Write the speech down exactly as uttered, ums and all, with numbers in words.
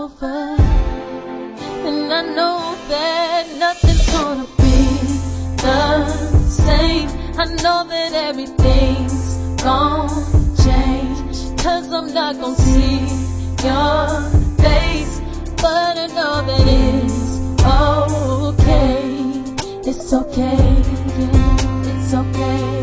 over, and I know that nothing's gonna be the same. I know that everything's gonna change, 'cause I'm not gonna see your face, but I know that it's okay. It's okay, yeah, it's okay.